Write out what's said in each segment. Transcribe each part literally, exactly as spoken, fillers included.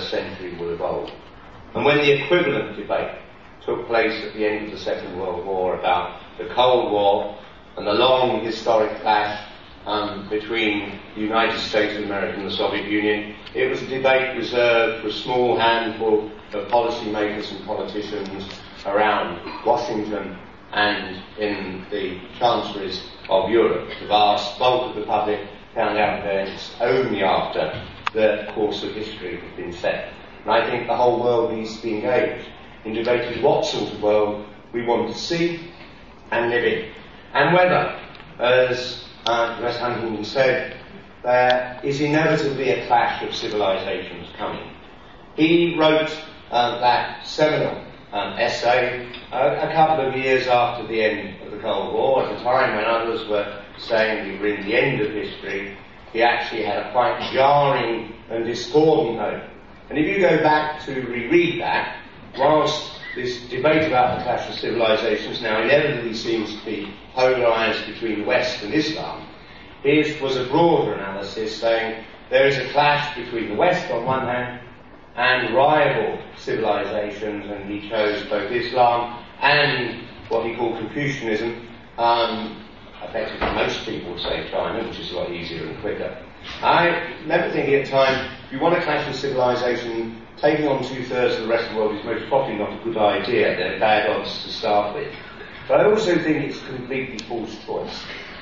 twenty-first century will evolve. And when the equivalent debate took place at the end of the Second World War about the Cold War and the long historic clash um, between the United States of America and the Soviet Union, it was a debate reserved for a small handful of policymakers and politicians around Washington and in the chancelleries of Europe. The vast bulk of the public found out events only after the course of history had been set. And I think the whole world needs to be engaged in debating what sort of world we want to see and live in. And whether, as uh, Wes Huntington said, there is inevitably a clash of civilizations coming. He wrote uh, that seminal um, essay uh, a couple of years after the end of the Cold War, at a time when others were saying we were in the end of history. He actually had a quite jarring and discordant note. And if you go back to reread that, whilst this debate about the clash of civilizations now inevitably seems to be polarised between West and Islam, his was a broader analysis saying there is a clash between the West on one hand and rival civilizations, and he chose both Islam and what he called Confucianism. Um, effectively most people would say China, which is a lot easier and quicker. I remember thinking at the time, if you want a clash of civilization, taking on two-thirds of the rest of the world is most probably not a good idea. They're bad odds to start with. But I also think it's a completely false choice.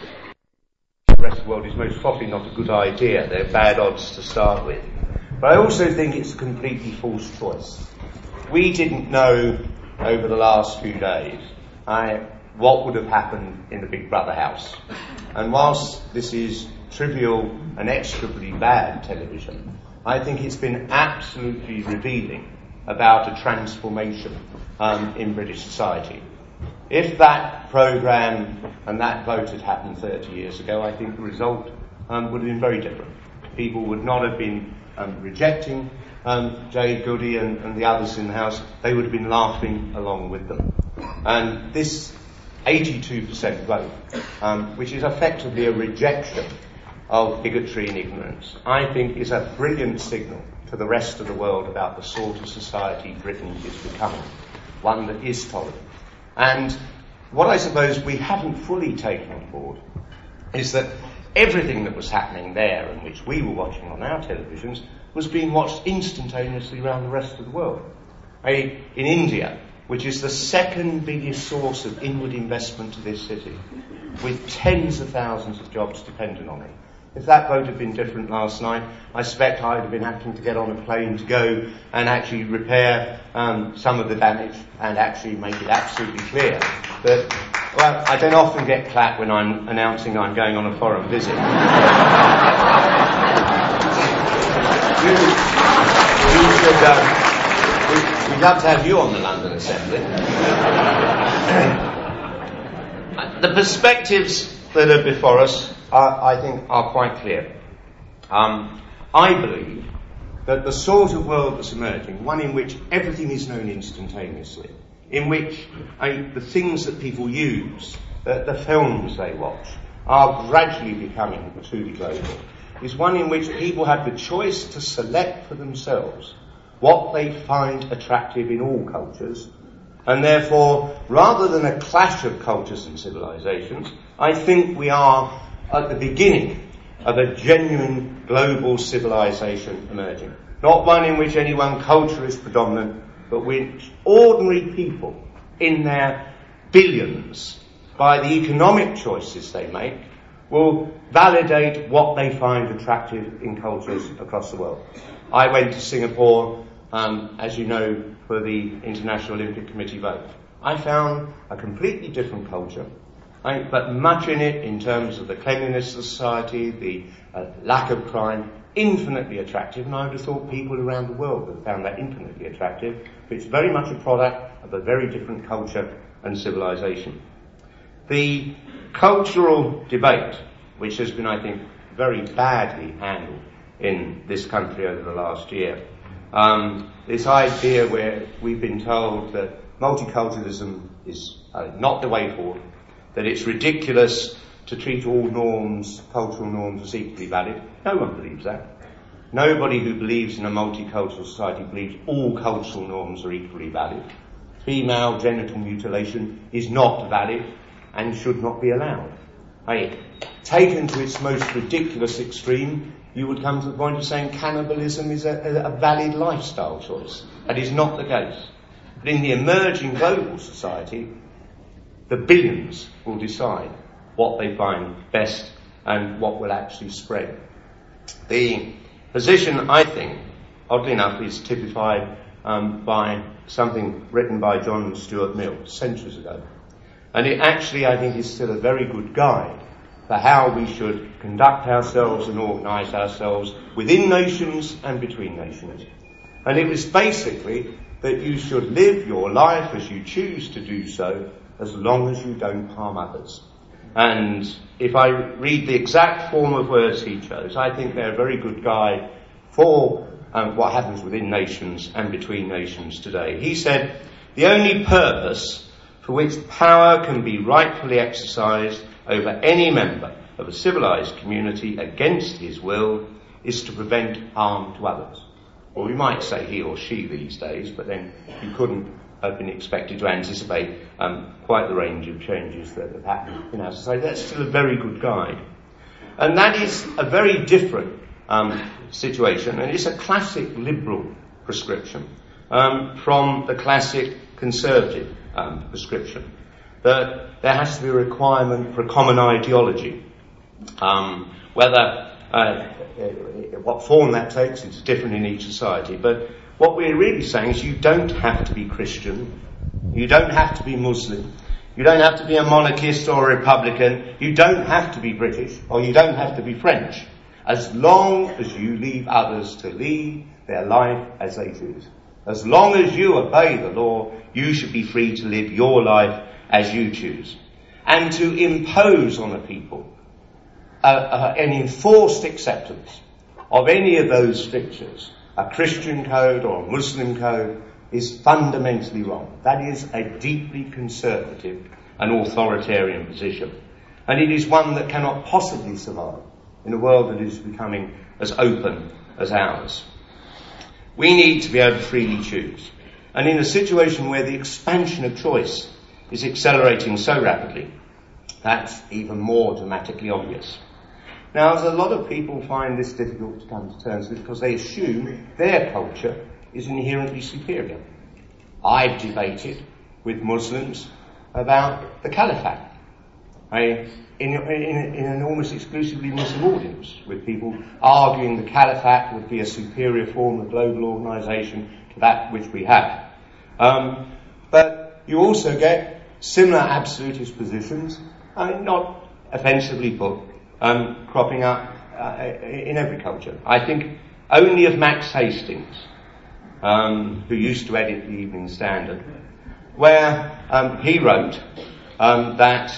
The rest of the world is most probably not a good idea. They're bad odds to start with. But I also think it's a completely false choice. We didn't know over the last few days I, what would have happened in the Big Brother house. And whilst this is trivial and execrably bad television, I think it's been absolutely revealing about a transformation um, in British society. If that programme and that vote had happened thirty years ago, I think the result um, would have been very different. People would not have been um, rejecting um, Jade Goody and, and the others in the House. They would have been laughing along with them. And this eighty-two percent vote, um, which is effectively a rejection of bigotry and ignorance, I think is a brilliant signal to the rest of the world about the sort of society Britain is becoming, one that is tolerant. And what I suppose we haven't fully taken on board is that everything that was happening there and which we were watching on our televisions was being watched instantaneously around the rest of the world. I, in India, which is the second biggest source of inward investment to this city, with tens of thousands of jobs dependent on it. If that vote had been different last night, I suspect I'd have been having to get on a plane to go and actually repair um, some of the damage and actually make it absolutely clear that, well, I don't often get clapped when I'm announcing I'm going on a foreign visit. you, you should, um, we, we'd love to have you on the London Assembly. The perspectives that are before us, are, I think, are quite clear. Um, I believe that the sort of world that's emerging, one in which everything is known instantaneously, in which I mean, the things that people use, uh, the films they watch, are gradually becoming truly global, is one in which people have the choice to select for themselves what they find attractive in all cultures. And therefore, rather than a clash of cultures and civilizations, I think we are at the beginning of a genuine global civilization emerging. Not one in which any one culture is predominant, but which ordinary people in their billions, by the economic choices they make, will validate what they find attractive in cultures across the world. I went to Singapore, um, as you know, for the International Olympic Committee vote. I found a completely different culture, I, but much in it in terms of the cleanliness of society, the uh, lack of crime, infinitely attractive, and I would have thought people around the world would have found that infinitely attractive, but it's very much a product of a very different culture and civilization. The cultural debate, which has been, I think, very badly handled in this country over the last year, Um, this idea where we've been told that multiculturalism is uh, not the way forward, that it's ridiculous to treat all norms, cultural norms, as equally valid. No one believes that. Nobody who believes in a multicultural society believes all cultural norms are equally valid. Female genital mutilation is not valid and should not be allowed. I, taken to its most ridiculous extreme, you would come to the point of saying cannibalism is a, a valid lifestyle choice. That is not the case. But in the emerging global society, the billions will decide what they find best and what will actually spread. The position, I think, oddly enough, is typified um, by something written by John Stuart Mill centuries ago. And it actually, I think, is still a very good guide for how we should conduct ourselves and organise ourselves within nations and between nations. And it was basically that you should live your life as you choose to do so, as long as you don't harm others. And if I read the exact form of words he chose, I think they're a very good guide for um, what happens within nations and between nations today. He said, "The only purpose for which power can be rightfully exercised over any member of a civilized community against his will is to prevent harm to others." Or we might say he or she these days, but then you couldn't have been expected to anticipate um, quite the range of changes that have happened in our society. That's still a very good guide. And that is a very different um, situation, and it's a classic liberal prescription um, from the classic conservative um, prescription. That there has to be a requirement for a common ideology. Um, whether, uh, what form that takes, it's different in each society. But what we're really saying is you don't have to be Christian, you don't have to be Muslim, you don't have to be a monarchist or a Republican, you don't have to be British, or you don't have to be French, as long as you leave others to lead their life as they choose. As long as you obey the law, you should be free to live your life as you choose. And to impose on a people uh, uh, an enforced acceptance of any of those strictures, a Christian code or a Muslim code, is fundamentally wrong. That is a deeply conservative and authoritarian position. And it is one that cannot possibly survive in a world that is becoming as open as ours. We need to be able to freely choose. And in a situation where the expansion of choice is accelerating so rapidly, that's even more dramatically obvious. Now, as a lot of people find this difficult to come to terms with because they assume their culture is inherently superior. I've debated with Muslims about the caliphate. I, in, in, in an almost exclusively Muslim audience, with people arguing the caliphate would be a superior form of global organisation to that which we have. Um, but you also get similar absolutist positions, I mean, not offensively put, um, cropping up uh, in every culture. I think only of Max Hastings, um, who used to edit the Evening Standard, where um, he wrote um, that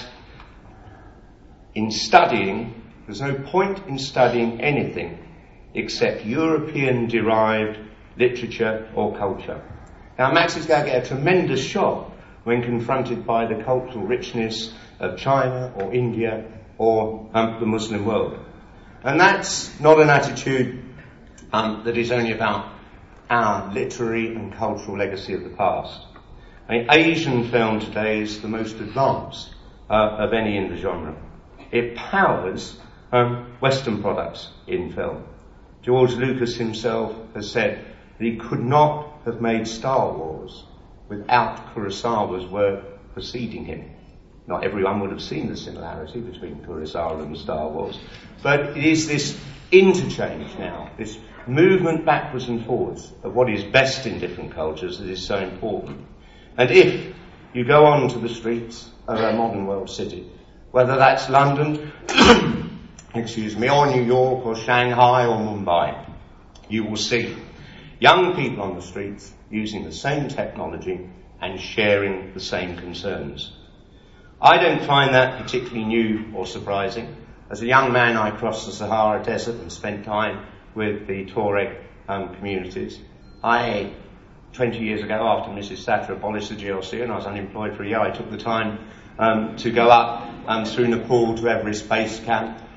in studying, there's no point in studying anything except European-derived literature or culture. Now, Max is going to get a tremendous shock when confronted by the cultural richness of China or India or um, the Muslim world. And that's not an attitude um, that is only about our literary and cultural legacy of the past. I mean, Asian film today is the most advanced uh, of any in the genre. It powers um, Western products in film. George Lucas himself has said that he could not have made Star Wars without Kurosawa's work preceding him. Not everyone would have seen the similarity between Kurosawa and Star Wars, but it is this interchange now, this movement backwards and forwards of what is best in different cultures that is so important. And if you go on to the streets of a modern world city, whether that's London, excuse me, or New York, or Shanghai, or Mumbai, you will see young people on the streets using the same technology and sharing the same concerns. I don't find that particularly new or surprising. As a young man, I crossed the Sahara Desert and spent time with the Tuareg um, communities. I, twenty years ago, after Missus Thatcher abolished the G L C and I was unemployed for a year, I took the time um, to go up um, through Nepal to Everest Base Camp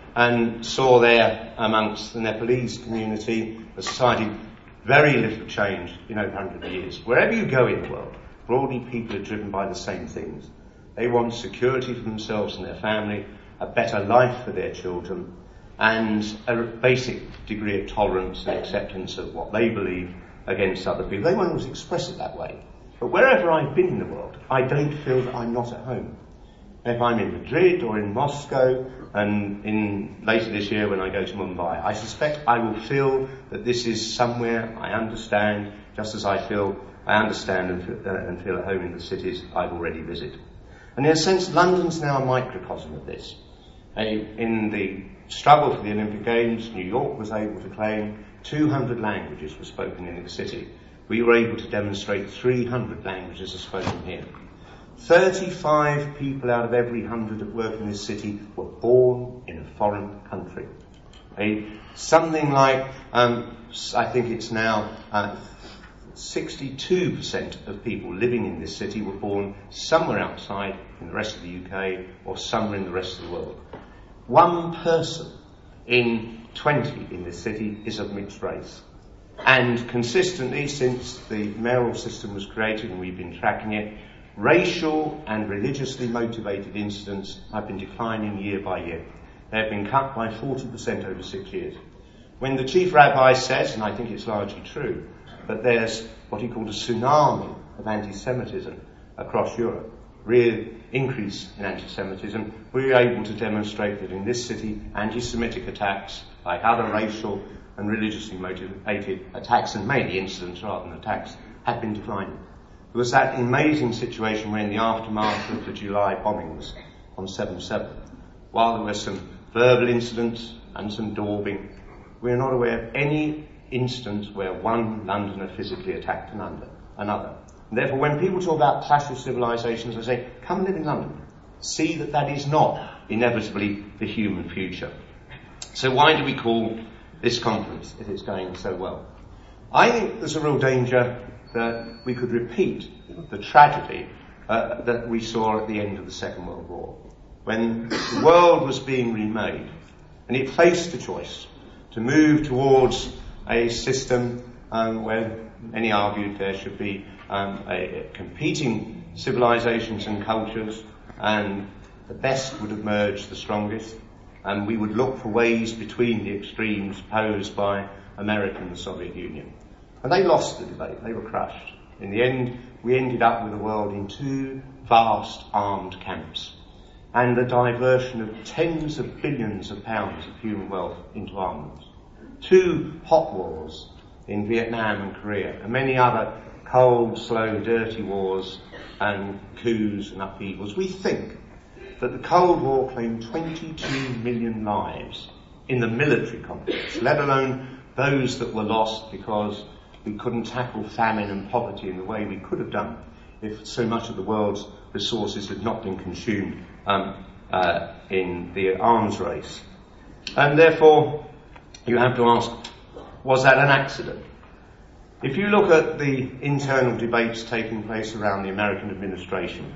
and saw there amongst the Nepalese community a society very little changed in over one hundred years. Wherever you go in the world, broadly people are driven by the same things. They want security for themselves and their family, a better life for their children, and a basic degree of tolerance and acceptance of what they believe against other people. They won't always express it that way. But wherever I've been in the world, I don't feel that I'm not at home. If I'm in Madrid or in Moscow, and in later this year when I go to Mumbai, I suspect I will feel that this is somewhere I understand, just as I feel I understand and feel, uh, and feel at home in the cities I've already visited. And in a sense, London's now a microcosm of this. Uh, in the struggle for the Olympic Games, New York was able to claim two hundred languages were spoken in its city. We were able to demonstrate three hundred languages are spoken here. thirty-five people out of every hundred that work in this city were born in a foreign country. A, something like, um, I think it's now uh, sixty-two percent of people living in this city were born somewhere outside in the rest of the U K or somewhere in the rest of the world. One person in twenty in this city is of mixed race. And consistently, since the mayoral system was created and we've been tracking it, racial and religiously motivated incidents have been declining year by year. They have been cut by forty percent over six years. When the chief rabbi says, and I think it's largely true, that there's what he called a tsunami of anti-Semitism across Europe, real increase in anti-Semitism, we were able to demonstrate that in this city, anti-Semitic attacks, like other racial and religiously motivated attacks, and mainly incidents rather than attacks, have been declining. There was that amazing situation where in the aftermath of the July bombings on seven seven, while there were some verbal incidents and some daubing, we are not aware of any instance where one Londoner physically attacked another. another. And therefore, when people talk about clash of civilizations, I say, come and live in London. See that that is not inevitably the human future. So why do we call this conference if it's going so well? I think there's a real danger that we could repeat the tragedy uh, that we saw at the end of the Second World War, when the world was being remade and it faced the choice to move towards a system um, where many argued there should be um, a, a competing civilizations and cultures, and the best would emerge the strongest, and we would look for ways between the extremes posed by America and the Soviet Union. And they lost the debate, they were crushed. In the end, we ended up with a world in two vast armed camps, and the diversion of tens of billions of pounds of human wealth into armaments. Two hot wars in Vietnam and Korea, and many other cold, slow, dirty wars and coups and upheavals. We think that the Cold War claimed twenty-two million lives in the military context, let alone those that were lost because we couldn't tackle famine and poverty in the way we could have done if so much of the world's resources had not been consumed um, uh, in the arms race. And therefore, you have to ask, was that an accident? If you look at the internal debates taking place around the American administration,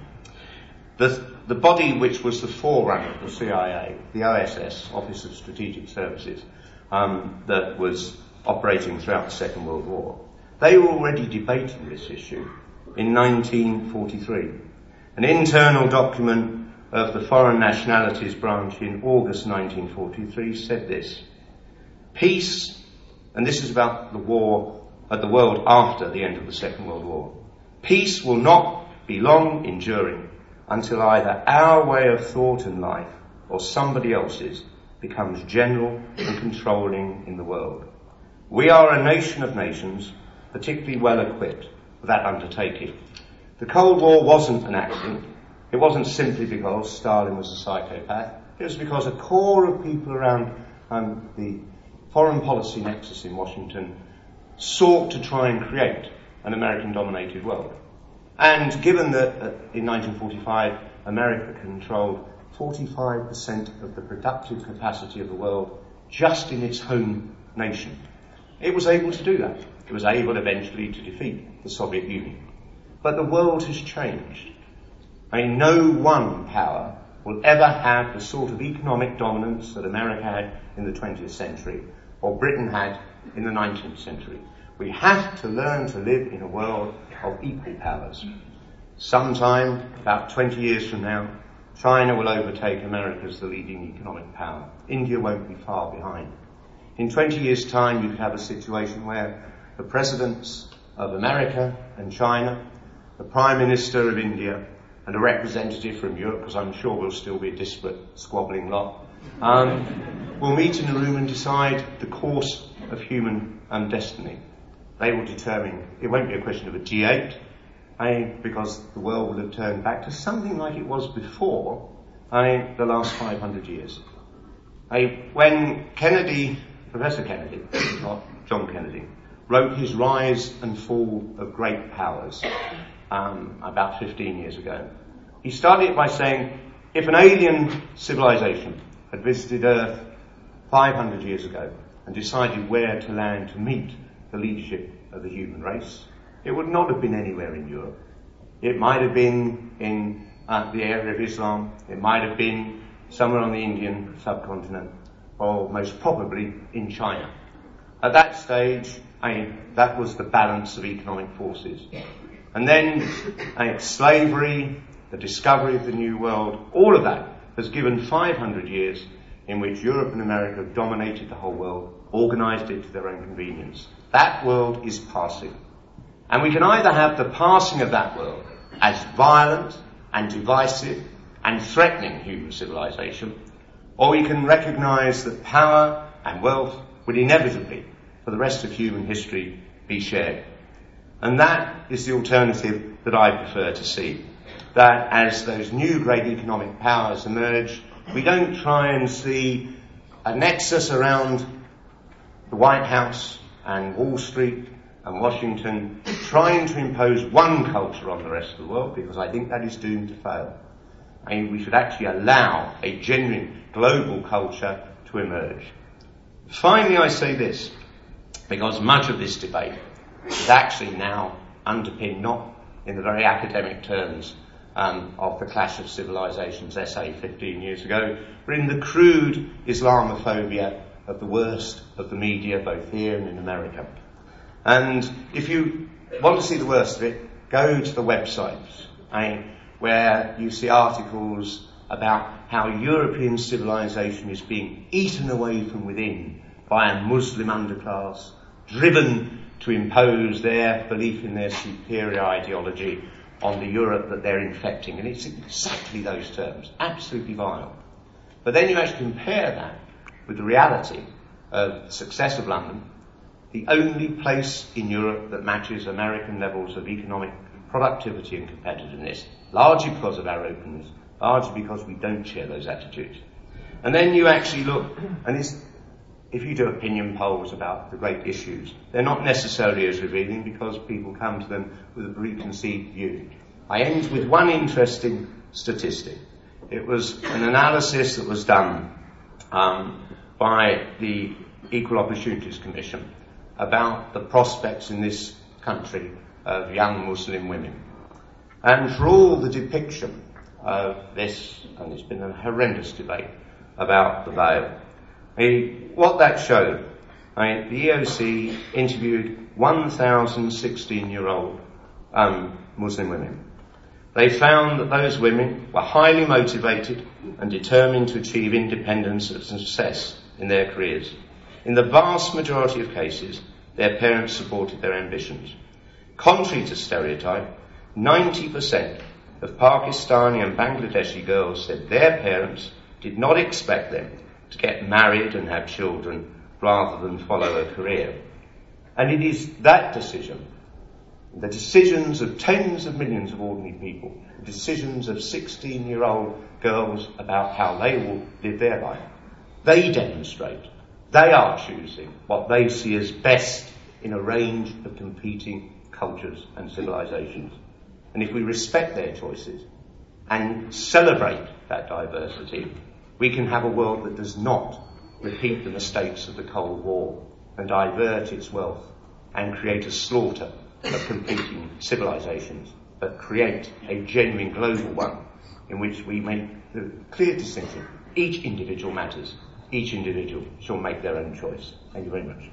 the, the body which was the forerunner of the C I A, the O S S, Office of Strategic Services, um, that was operating throughout the Second World War, they were already debating this issue in nineteen forty-three. An internal document of the Foreign Nationalities Branch in August nineteen forty-three said this: peace, and this is about the war at the world after the end of the Second World War, peace will not be long enduring until either our way of thought and life or somebody else's becomes general and controlling in the world. We are a nation of nations, particularly well equipped for that undertaking. The Cold War wasn't an accident. It wasn't simply because Stalin was a psychopath. It was because a core of people around um, the foreign policy nexus in Washington sought to try and create an American-dominated world. And given that uh, in nineteen forty-five America controlled forty-five percent of the productive capacity of the world just in its home nation, it was able to do that. It was able eventually to defeat the Soviet Union. But the world has changed. I mean, no one power will ever have the sort of economic dominance that America had in the twentieth century or Britain had in the nineteenth century. We have to learn to live in a world of equal powers. Sometime, about twenty years from now, China will overtake America as the leading economic power. India won't be far behind. In twenty years' time, you could have a situation where the presidents of America and China, the Prime Minister of India, and a representative from Europe, because I'm sure we'll still be a disparate, squabbling lot, um, will meet in a room and decide the course of human um, destiny. They will determine, it won't be a question of a G eight, eh, because the world will have turned back to something like it was before eh, the last five hundred years. Eh, when Kennedy, Professor Kennedy, not John Kennedy, wrote his Rise and Fall of Great Powers um, about fifteen years ago, he started it by saying, if an alien civilization had visited Earth five hundred years ago and decided where to land to meet the leadership of the human race, it would not have been anywhere in Europe. It might have been in uh, the area of Islam, it might have been somewhere on the Indian subcontinent, or most probably in China. At that stage, I mean, that was the balance of economic forces. And then uh, slavery, the discovery of the New World, all of that has given five hundred years in which Europe and America have dominated the whole world, organised it to their own convenience. That world is passing. And we can either have the passing of that world as violent and divisive and threatening human civilization, or we can recognise that power and wealth will inevitably, for the rest of human history, be shared. And that is the alternative that I prefer to see. That as those new great economic powers emerge, we don't try and see a nexus around the White House and Wall Street and Washington trying to impose one culture on the rest of the world, because I think that is doomed to fail. I mean, we should actually allow a genuine global culture to emerge. Finally, I say this, because much of this debate is actually now underpinned not in the very academic terms um, of the Clash of Civilizations essay fifteen years ago, but in the crude Islamophobia of the worst of the media, both here and in America. And if you want to see the worst of it, go to the websites, eh, where you see articles about how European civilization is being eaten away from within by a Muslim underclass, driven to impose their belief in their superior ideology on the Europe that they're infecting. And it's exactly those terms, absolutely vile. But then you actually compare that with the reality of the success of London, the only place in Europe that matches American levels of economic productivity and competitiveness, largely because of our openness, largely because we don't share those attitudes. And then you actually look, and it's, if you do opinion polls about the great issues, they're not necessarily as revealing because people come to them with a preconceived view. I end with one interesting statistic. It was an analysis that was done um, by the Equal Opportunities Commission about the prospects in this country of young Muslim women. And for all the depiction of this, and it's been a horrendous debate about the veil, I mean, what that showed, I mean, the E O C interviewed one thousand sixteen-year-old um, Muslim women. They found that those women were highly motivated and determined to achieve independence and success in their careers. In the vast majority of cases, their parents supported their ambitions. Contrary to stereotype, ninety percent of Pakistani and Bangladeshi girls said their parents did not expect them to get married and have children rather than follow a career. And it is that decision, the decisions of tens of millions of ordinary people, the decisions of sixteen-year-old girls about how they will live their life, they demonstrate. They are choosing what they see as best in a range of competing cultures and civilizations. And if we respect their choices and celebrate that diversity, we can have a world that does not repeat the mistakes of the Cold War and divert its wealth and create a slaughter of competing civilizations, but create a genuine global one in which we make the clear distinction. Each individual matters. Each individual shall make their own choice. Thank you very much.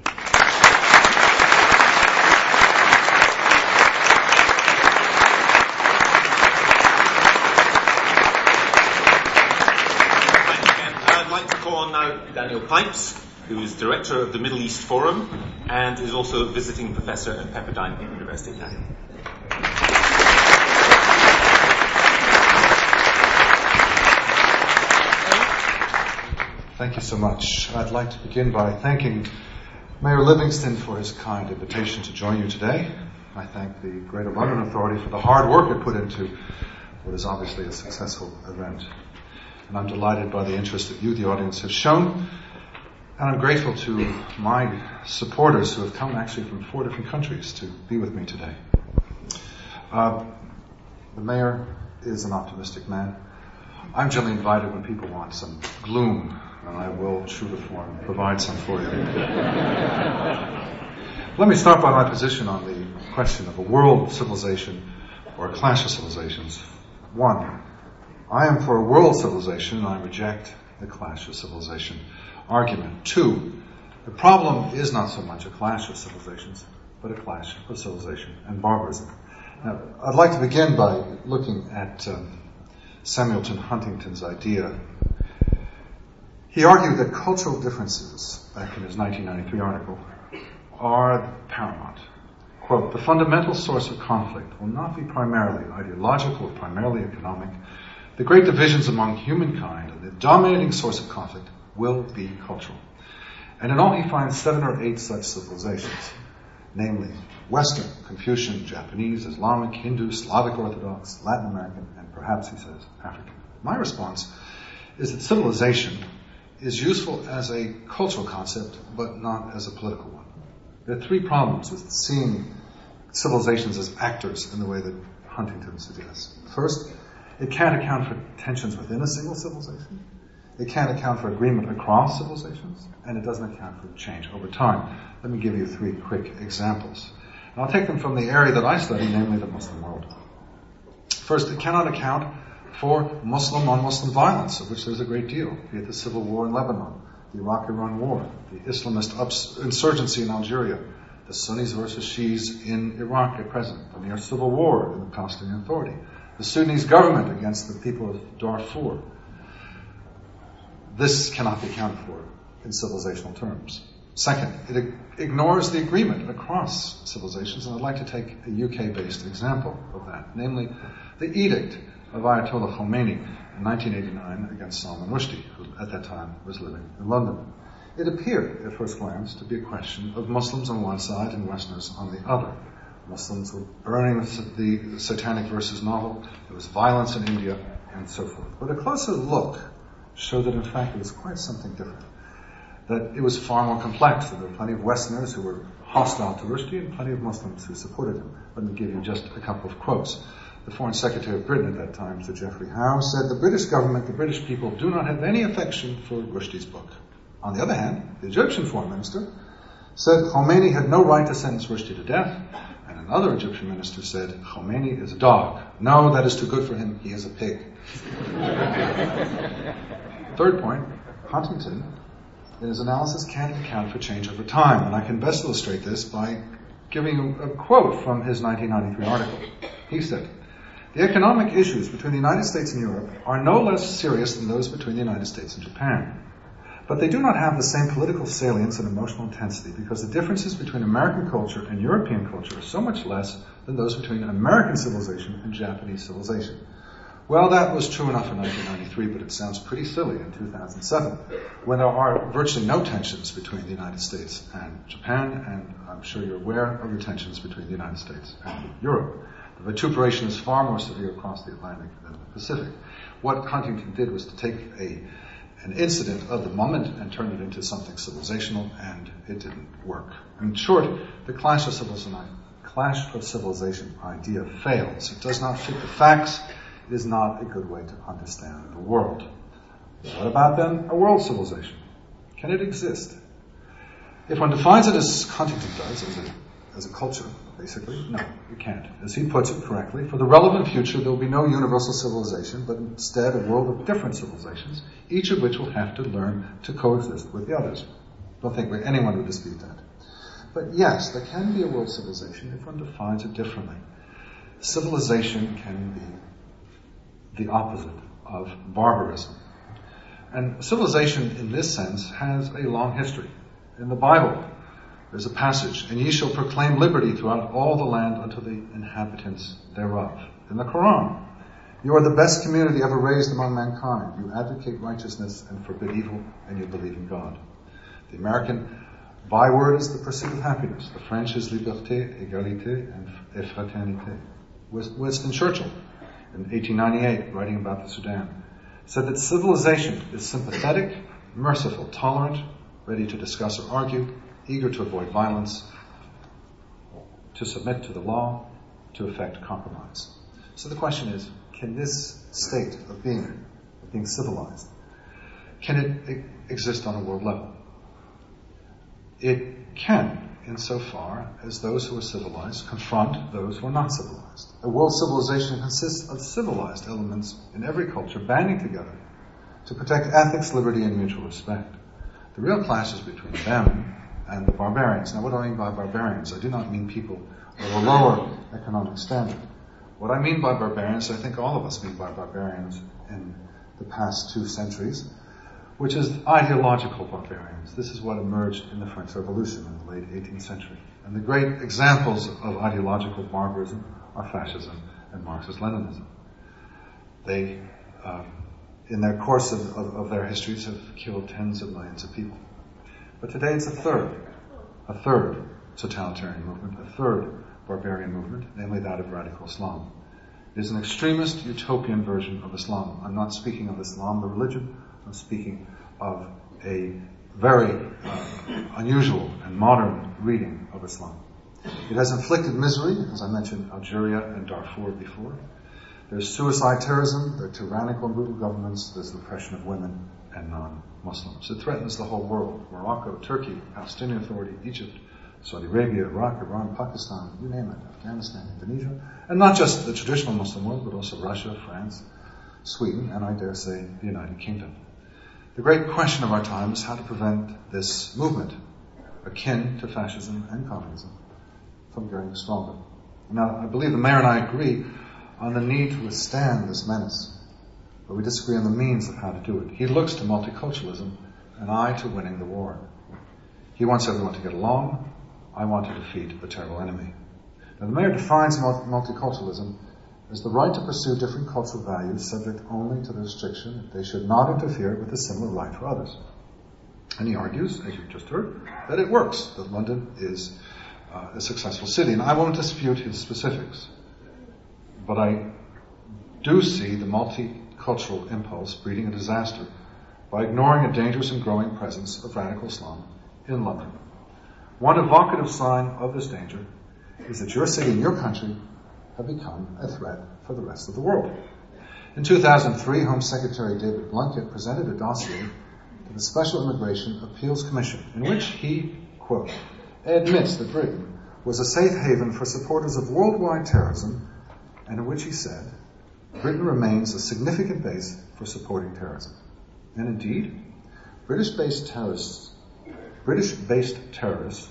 I'd like to call on now Daniel Pipes, who is Director of the Middle East Forum and is also a visiting professor at Pepperdine University. Daniel. Thank you so much. I'd like to begin by thanking Mayor Livingston for his kind invitation to join you today. I thank the Greater London Authority for the hard work it put into what is obviously a successful event. And I'm delighted by the interest that you, the audience, have shown. And I'm grateful to my supporters who have come actually from four different countries to be with me today. Uh, the mayor is an optimistic man. I'm generally invited when people want some gloom, and I will, true to form, provide some for you. Let me start by my position on the question of a world civilization or a clash of civilizations. One, I am for a world civilization, and I reject the clash of civilization argument. Two, the problem is not so much a clash of civilizations, but a clash of civilization and barbarism. Now, I'd like to begin by looking at um, Samuelton Huntington's idea. He argued that cultural differences, back in his nineteen ninety-three article, are paramount. Quote, the fundamental source of conflict will not be primarily ideological or primarily economic. The great divisions among humankind and the dominating source of conflict will be cultural. And in all he finds seven or eight such civilizations, namely Western, Confucian, Japanese, Islamic, Hindu, Slavic Orthodox, Latin American, and perhaps, he says, African. My response is that civilization is useful as a cultural concept, but not as a political one. There are three problems with seeing civilizations as actors in the way that Huntington suggests. First, it can't account for tensions within a single civilization. It can't account for agreement across civilizations, and it doesn't account for change over time. Let me give you three quick examples. And I'll take them from the area that I study, namely the Muslim world. First, it cannot account for Muslim-on-Muslim violence, of which there's a great deal, be it the civil war in Lebanon, the Iraq-Iran war, the Islamist ups- insurgency in Algeria, the Sunnis versus Shias in Iraq at present, the near civil war in the Palestinian Authority, the Sudanese government against the people of Darfur. This cannot be accounted for in civilizational terms. Second, it ignores the agreement across civilizations, and I'd like to take a U K-based example of that, namely the edict of Ayatollah Khomeini in nineteen eighty-nine against Salman Rushdie, who at that time was living in London. It appeared, at first glance, to be a question of Muslims on one side and Westerners on the other. Muslims were burning the Satanic Verses novel, there was violence in India, and so forth. But a closer look showed that, in fact, it was quite something different. That it was far more complex. There were plenty of Westerners who were hostile to Rushdie and plenty of Muslims who supported him. Let me give you just a couple of quotes. The Foreign Secretary of Britain at that time, Sir Geoffrey Howe, said, the British government, the British people do not have any affection for Rushdie's book. On the other hand, the Egyptian Foreign Minister said Khomeini had no right to sentence Rushdie to death, and another Egyptian minister said, Khomeini is a dog. No, that is too good for him. He is a pig. Third point, Huntington, in his analysis, can't account for change over time, and I can best illustrate this by giving you a quote from his nineteen ninety-three article. He said, the economic issues between the United States and Europe are no less serious than those between the United States and Japan. But they do not have the same political salience and emotional intensity because the differences between American culture and European culture are so much less than those between American civilization and Japanese civilization. Well, that was true enough in nineteen ninety-three, but it sounds pretty silly in two thousand seven, when there are virtually no tensions between the United States and Japan, and I'm sure you're aware of the tensions between the United States and Europe. The vituperation is far more severe across the Atlantic than the Pacific. What Huntington did was to take a an incident of the moment and turn it into something civilizational, and it didn't work. In short, the clash of civilization, clash of civilization idea fails. It does not fit the facts. It is not a good way to understand the world. What about then a world civilization? Can it exist? If one defines it as Huntington does, as a as a culture, basically? No, you can't. As he puts it correctly, for the relevant future there will be no universal civilization, but instead a world of different civilizations, each of which will have to learn to coexist with the others. Don't think anyone would dispute that. But yes, there can be a world civilization if one defines it differently. Civilization can be the opposite of barbarism. And civilization, in this sense, has a long history. In the Bible, there's a passage, and ye shall proclaim liberty throughout all the land unto the inhabitants thereof. In the Quran, you are the best community ever raised among mankind. You advocate righteousness and forbid evil, and you believe in God. The American byword is the pursuit of happiness. The French is liberté, égalité, and fraternité. Winston Churchill, in eighteen ninety-eight, writing about the Sudan, said that civilization is sympathetic, merciful, tolerant, ready to discuss or argue, eager to avoid violence, to submit to the law, to effect compromise. So the question is, can this state of being, of being civilized, can it exist on a world level? It can, insofar as those who are civilized confront those who are not civilized. A world civilization consists of civilized elements in every culture banding together to protect ethics, liberty, and mutual respect. The real clash is between them and the barbarians. Now, what do I mean by barbarians? I do not mean people of a lower economic standard. What I mean by barbarians, I think all of us mean by barbarians in the past two centuries, which is ideological barbarians. This is what emerged in the French Revolution in the late eighteenth century. And the great examples of ideological barbarism are fascism and Marxist-Leninism. They, uh, in their course of, of, of their histories, have killed tens of millions of people. But today it's a third, a third totalitarian movement, a third barbarian movement, namely that of radical Islam. It is an extremist utopian version of Islam. I'm not speaking of Islam, the religion. I'm speaking of a very uh, unusual and modern reading of Islam. It has inflicted misery, as I mentioned Algeria and Darfur before. There's suicide terrorism, there are tyrannical and brutal governments, there's the oppression of women and non-Muslims. It threatens the whole world. Morocco, Turkey, Palestinian Authority, Egypt, Saudi Arabia, Iraq, Iran, Pakistan, you name it, Afghanistan, Indonesia, and not just the traditional Muslim world, but also Russia, France, Sweden, and I dare say the United Kingdom. The great question of our time is how to prevent this movement, akin to fascism and communism, from growing stronger. Now, I believe the mayor and I agree on the need to withstand this menace, but we disagree on the means of how to do it. He looks to multiculturalism, and I to winning the war. He wants everyone to get along. I want to defeat the terrible enemy. Now, the mayor defines multiculturalism as the right to pursue different cultural values subject only to the restriction that they should not interfere with a similar right for others. And he argues, as you've just heard, that it works, that London is uh, a successful city. And I won't dispute his specifics, but I do see the multicultural impulse breeding a disaster by ignoring a dangerous and growing presence of radical Islam in London. One evocative sign of this danger is that your city and your country have become a threat for the rest of the world. In two thousand three, Home Secretary David Blunkett presented a dossier to the Special Immigration Appeals Commission, in which he, quote, admits that Britain was a safe haven for supporters of worldwide terrorism, and in which he said, Britain remains a significant base for supporting terrorism. And indeed, British-based terrorists, British-based terrorists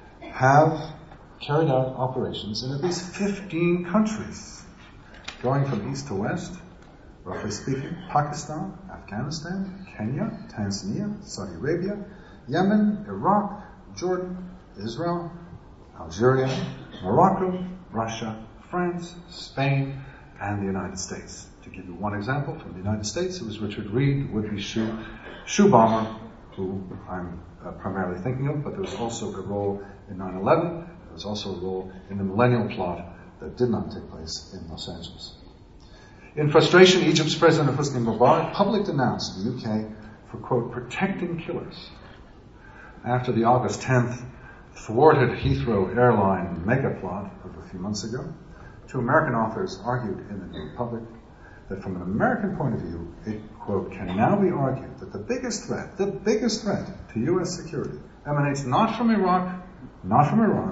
have carried out operations in at least fifteen countries, going from east to west, roughly speaking, Pakistan, Afghanistan, Kenya, Tanzania, Saudi Arabia, Yemen, Iraq, Jordan, Israel, Algeria, Morocco, Russia, France, Spain, and the United States. To give you one example, from the United States, it was Richard Reed, the would-be shoe, shoe bomber, who I'm uh, primarily thinking of, but there was also a role in nine eleven. There was also a role in the Millennium Plot that did not take place in Los Angeles. In frustration, Egypt's President Hosni Mubarak publicly denounced the U K for, quote, protecting killers after the August tenth thwarted Heathrow airline mega plot of a few months ago. Two American authors argued in the New Republic that from an American point of view, it, quote, can now be argued that the biggest threat, the biggest threat to U S security emanates not from Iraq, not from Iran,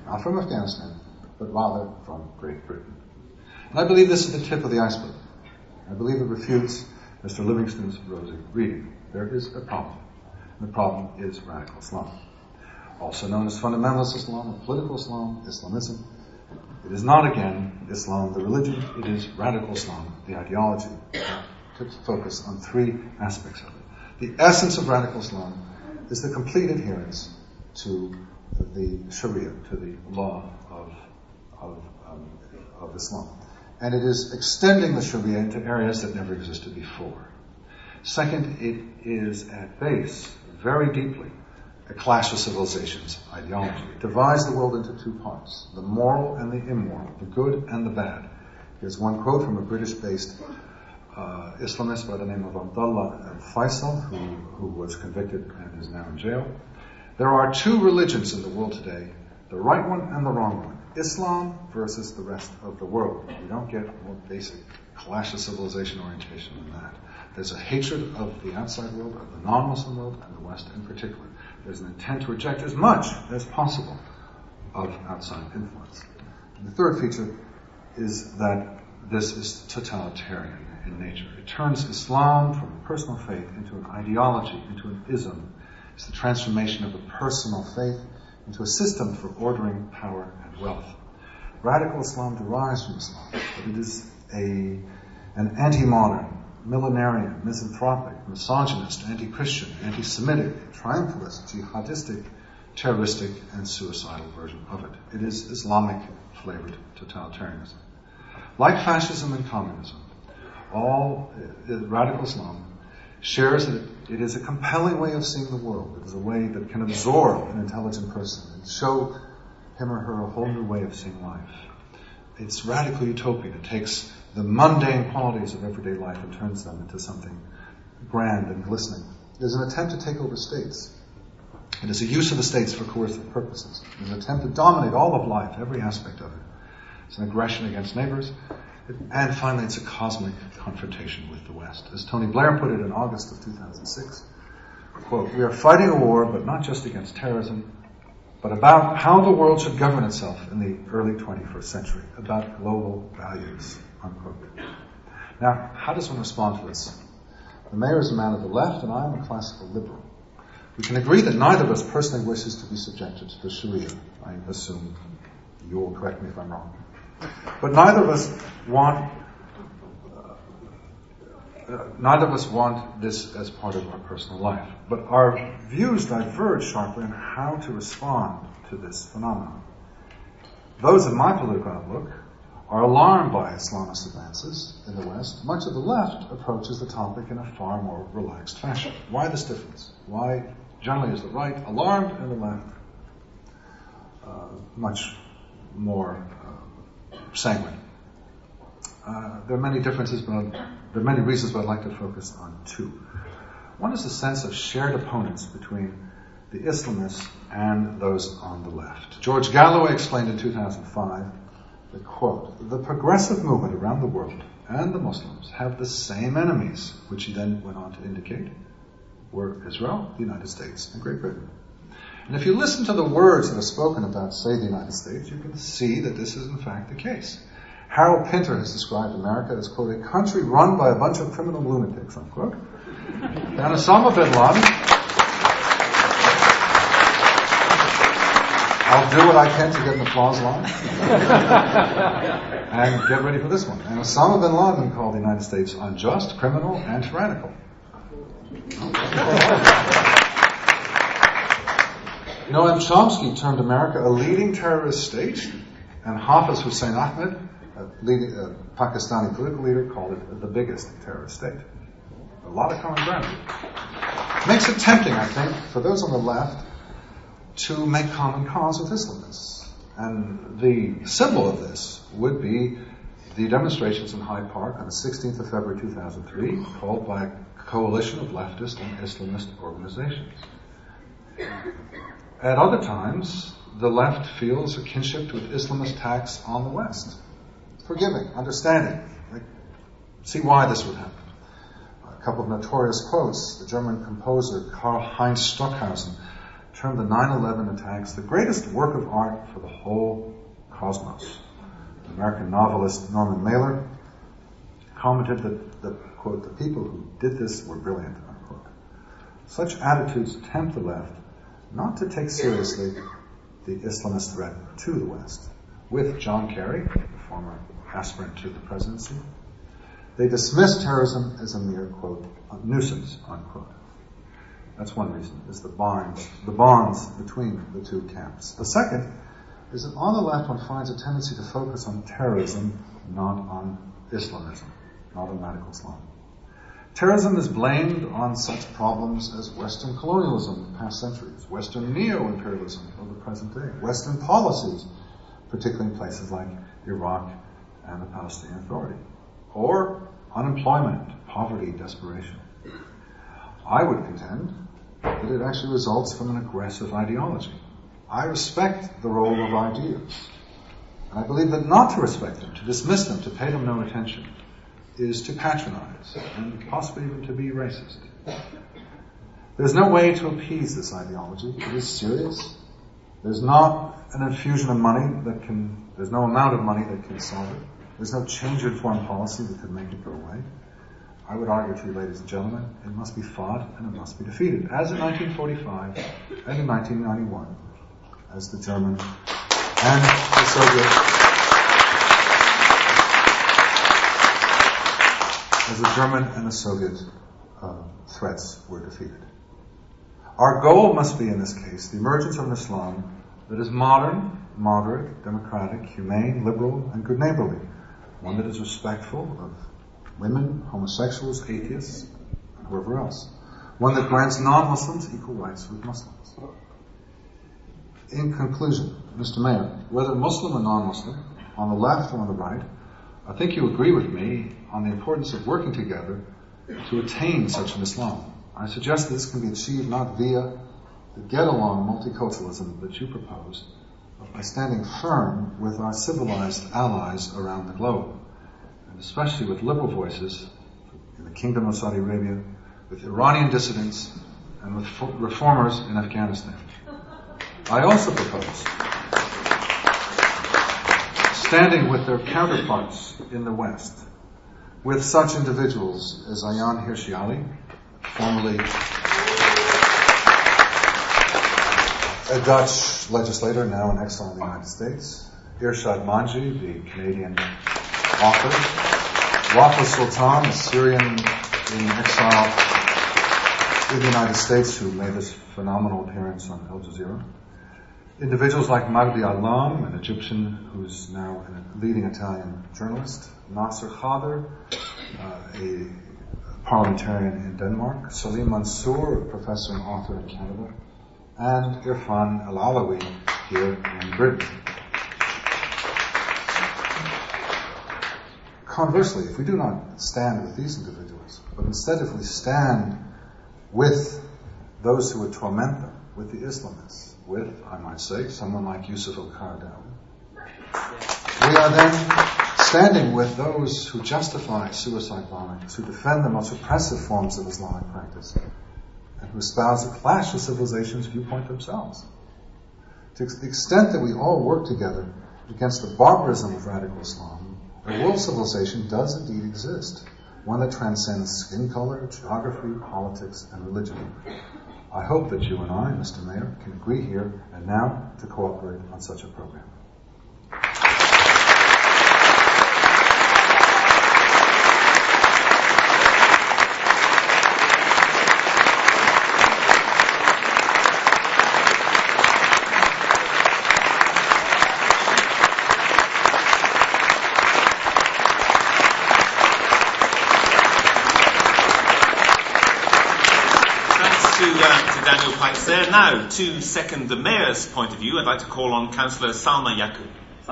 not from Afghanistan, but rather from Great Britain. And I believe this is the tip of the iceberg. I believe it refutes Mister Livingston's rosy reading. There is a problem. And the problem is radical Islam, also known as fundamentalist Islam, or political Islam, Islamism. It is not, again, Islam, the religion. It is radical Islam, the ideology, to focus on three aspects of it. The essence of radical Islam is the complete adherence to the Sharia, to the law of, of, um, of Islam. And it is extending the Sharia into areas that never existed before. Second, it is at base, very deeply, a clash of civilizations ideology. It divides the world into two parts, the moral and the immoral, the good and the bad. Here's one quote from a British-based uh, Islamist by the name of Abdullah Faisal, who, who was convicted and is now in jail. There are two religions in the world today, the right one and the wrong one. Islam versus the rest of the world. You don't get a more basic clash of civilization orientation than that. There's a hatred of the outside world, of the non-Muslim world, and the West in particular. There's an intent to reject as much as possible of outside influence. And the third feature is that this is totalitarian in nature. It turns Islam from a personal faith into an ideology, into an ism. It's the transformation of a personal faith into a system for ordering power and wealth. Radical Islam derives from Islam, but it is a an anti-modern, millenarian, misanthropic, misogynist, anti-Christian, anti-Semitic, triumphalist, jihadistic, terroristic, and suicidal version of it. It is Islamic-flavored totalitarianism. Like fascism and communism, all uh, radical Islam shares that it is a compelling way of seeing the world. It is a way that can absorb an intelligent person and show him or her a whole new way of seeing life. It's radical utopian. It takes the mundane qualities of everyday life and turns them into something grand and glistening. It is an attempt to take over states. It is a use of the states for coercive purposes. It is an attempt to dominate all of life, every aspect of it. It's an aggression against neighbors. And finally, it's a cosmic confrontation with the West. As Tony Blair put it in August of two thousand six, quote, "We are fighting a war, but not just against terrorism, but about how the world should govern itself in the early twenty-first century, about global values," unquote. Now, how does one respond to this? The mayor is a man of the left, and I am a classical liberal. We can agree that neither of us personally wishes to be subjected to the Sharia. I assume you will correct me if I'm wrong. But neither of us want uh, uh, neither of us want this as part of our personal life. But our views diverge sharply on how to respond to this phenomenon. Those of my political outlook are alarmed by Islamist advances in the West. Much of the left approaches the topic in a far more relaxed fashion. Why this difference? Why generally is the right alarmed and the left uh, much more uh, sanguine? Uh, there are many differences, but there are many reasons, but I'd like to focus on two. One is the sense of shared opponents between the Islamists and those on the left. George Galloway explained in two thousand five that, quote, "The progressive movement around the world and the Muslims have the same enemies," which he then went on to indicate were Israel, the United States, and Great Britain. And if you listen to the words that are spoken about, say, the United States, you can see that this is in fact the case. Harold Pinter has described America as, quote, "a country run by a bunch of criminal lunatics," unquote. And Osama bin Laden, I'll do what I can to get an applause line. And get ready for this one. And Osama bin Laden called the United States unjust, criminal, and tyrannical. You know, M. Chomsky termed America a leading terrorist state, and Hafiz Hussein Ahmed, a leading, uh, Pakistani political leader, called it the biggest terrorist state. A lot of common ground. It makes it tempting, I think, for those on the left to make common cause with Islamists. And the symbol of this would be the demonstrations in Hyde Park on the sixteenth of February two thousand three, called by a coalition of leftist and Islamist organizations. At other times, the left feels a kinship with Islamist attacks on the West. Forgiving, understanding. Like, see why this would happen. A couple of notorious quotes. The German composer Karl-Heinz Stockhausen termed the nine eleven attacks the greatest work of art for the whole cosmos. The American novelist Norman Mailer commented that, the, quote, the people who did this were brilliant, unquote. Such attitudes tempt the left not to take seriously the Islamist threat to the West. With John Kerry, the former aspirant to the presidency, they dismiss terrorism as a mere, quote, nuisance, unquote. That's one reason, is the bonds, the bonds between the two camps. The second is that on the left one finds a tendency to focus on terrorism, not on Islamism, not on radical Islam. Terrorism is blamed on such problems as Western colonialism in past centuries, Western neo-imperialism of the present day, Western policies, particularly in places like Iraq and the Palestinian Authority, or unemployment, poverty, desperation. I would contend that it actually results from an aggressive ideology. I respect the role of ideas, and I believe that not to respect them, to dismiss them, to pay them no attention, is to patronize, and possibly even to be racist. There's no way to appease this ideology. It is serious. There's not an infusion of money that can, there's no amount of money that can solve it. There's no change in foreign policy that could make it go away. I would argue to you, ladies and gentlemen, it must be fought and it must be defeated, as in nineteen forty-five and in nineteen ninety-one, as the German and the Soviet as the German and the Soviet uh, threats were defeated. Our goal must be, in this case, the emergence of an Islam that is modern, moderate, democratic, humane, liberal, and good neighborly. One that is respectful of women, homosexuals, atheists, and whoever else. One that grants non-Muslims equal rights with Muslims. In conclusion, Mister Mayor, whether Muslim or non-Muslim, on the left or on the right, I think you agree with me on the importance of working together to attain such an Islam. I suggest this can be achieved not via the get-along multiculturalism that you propose, but by standing firm with our civilized allies around the globe, and especially with liberal voices in the Kingdom of Saudi Arabia, with Iranian dissidents, and with reformers in Afghanistan. I also propose standing with their counterparts in the West, with such individuals as Ayaan Hirsi Ali, formerly a Dutch legislator, now in exile in the United States, Irshad Manji, the Canadian author, Wafa Sultan, a Syrian in exile in the United States who made this phenomenal appearance on Al Jazeera. Individuals like Magdi Alam, an Egyptian who's now a leading Italian journalist, Nasser Khader, uh, a parliamentarian in Denmark, Salim Mansour, a professor and author in Canada, and Irfan Al-Alawi here in Britain. Conversely, if we do not stand with these individuals, but instead if we stand with those who would torment them, with the Islamists, with, I might say, someone like Yusuf al-Qaradawi, we are then standing with those who justify suicide bombings, who defend the most oppressive forms of Islamic practice, and who espouse a clash of civilizations viewpoint themselves. To the extent that we all work together against the barbarism of radical Islam, a world civilization does indeed exist, one that transcends skin color, geography, politics, and religion. I hope that you and I, Mister Mayor, can agree here and now to cooperate on such a program. Daniel Pipes there. Now, to second the Mayor's point of view, I'd like to call on Councillor Salma Yaqub.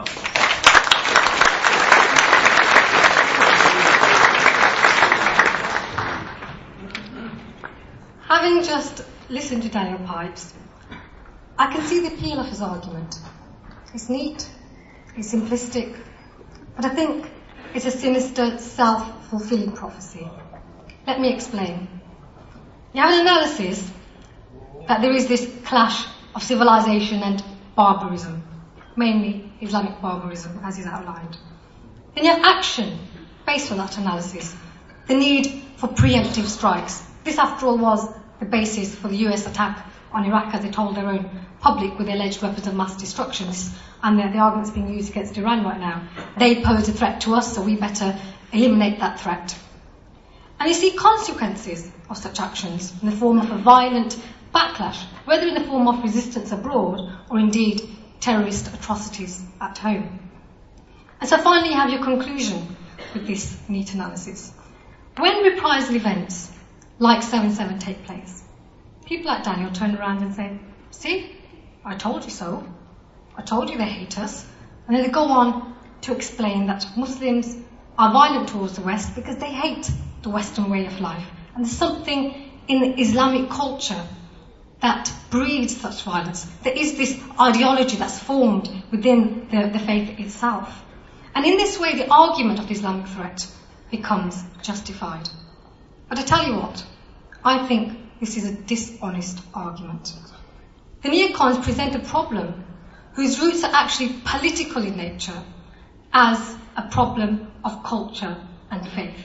Having just listened to Daniel Pipes, I can see the appeal of his argument. It's neat, it's simplistic, but I think it's a sinister, self-fulfilling prophecy. Let me explain. You have an analysis that there is this clash of civilization and barbarism, mainly Islamic barbarism, as is outlined. Then you have action based on that analysis, the need for preemptive strikes. This, after all, was the basis for the U S attack on Iraq, as they told their own public with the alleged weapons of mass destruction, and the, the arguments being used against Iran right now. They pose a threat to us, so we better eliminate that threat. And you see consequences of such actions in the form of a violent backlash, whether in the form of resistance abroad or indeed terrorist atrocities at home. And so finally you have your conclusion with this neat analysis. When reprisal events like seven seven take place, people like Daniel turn around and say, see, I told you so. I told you they hate us. And then they go on to explain that Muslims are violent towards the West because they hate the Western way of life. And there's something in Islamic culture that breeds such violence. There is this ideology that's formed within the, the faith itself. And in this way, the argument of the Islamic threat becomes justified. But I tell you what, I think this is a dishonest argument. The neocons present a problem whose roots are actually political in nature as a problem of culture and faith.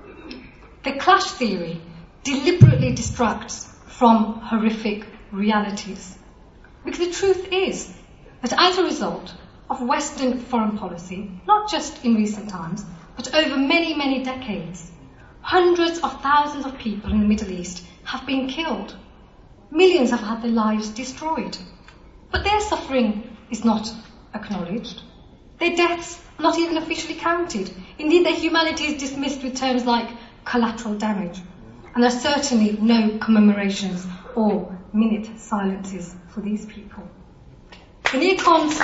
The clash theory deliberately distracts from horrific realities. Because the truth is that as a result of Western foreign policy, not just in recent times, but over many, many decades, hundreds of thousands of people in the Middle East have been killed. Millions have had their lives destroyed. But their suffering is not acknowledged. Their deaths are not even officially counted. Indeed, their humanity is dismissed with terms like collateral damage. And there are certainly no commemorations or minute silences for these people. The neocons